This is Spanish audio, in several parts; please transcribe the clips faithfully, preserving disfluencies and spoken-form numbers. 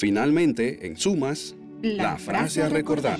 Finalmente, en sumas, La, la frase a recordar.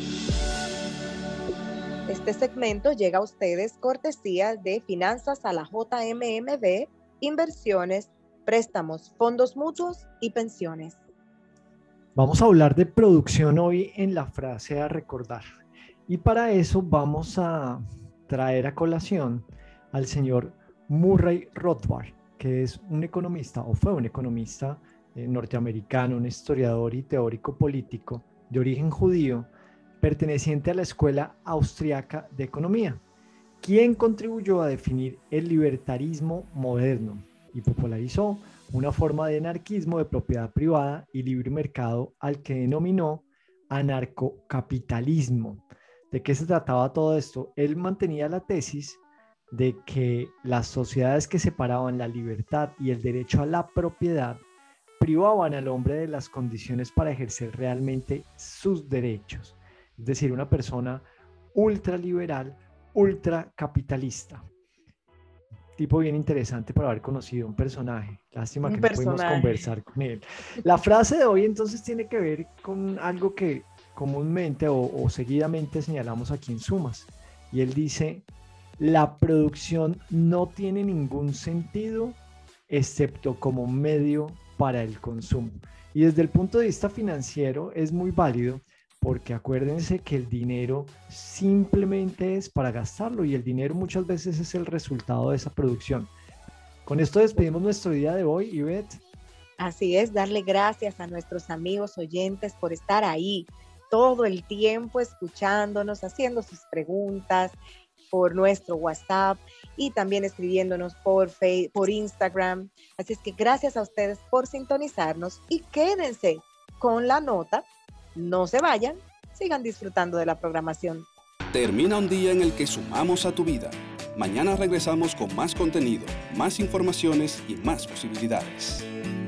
Este segmento llega a ustedes cortesía de Finanzas a la J M M B, Inversiones, Préstamos, Fondos Mutuos y Pensiones. Vamos a hablar de producción hoy en la frase a recordar. Y para eso vamos a traer a colación al señor Murray Rothbard, que es un economista, o fue un economista eh, norteamericano, un historiador y teórico político de origen judío, perteneciente a la Escuela Austriaca de Economía, quien contribuyó a definir el libertarismo moderno y popularizó una forma de anarquismo de propiedad privada y libre mercado al que denominó anarcocapitalismo. ¿De qué se trataba todo esto? Él mantenía la tesis de que las sociedades que separaban la libertad y el derecho a la propiedad privaban al hombre de las condiciones para ejercer realmente sus derechos. Es decir, una persona ultraliberal, ultracapitalista. Tipo bien interesante para haber conocido un personaje. Lástima Un que personaje. no pudimos conversar con él. La frase de hoy entonces tiene que ver con algo que comúnmente o, o seguidamente señalamos aquí en Sumas. Y él dice, la producción no tiene ningún sentido excepto como medio para el consumo. Y desde el punto de vista financiero es muy válido, porque acuérdense que el dinero simplemente es para gastarlo y el dinero muchas veces es el resultado de esa producción. Con esto despedimos nuestro día de hoy, Ivette. Así es, darle gracias a nuestros amigos oyentes por estar ahí todo el tiempo escuchándonos, haciendo sus preguntas por nuestro WhatsApp y también escribiéndonos por Facebook, por Instagram. Así es que gracias a ustedes por sintonizarnos y quédense con la nota. No se vayan, sigan disfrutando de la programación. Termina un día en el que sumamos a tu vida. Mañana regresamos con más contenido, más informaciones y más posibilidades.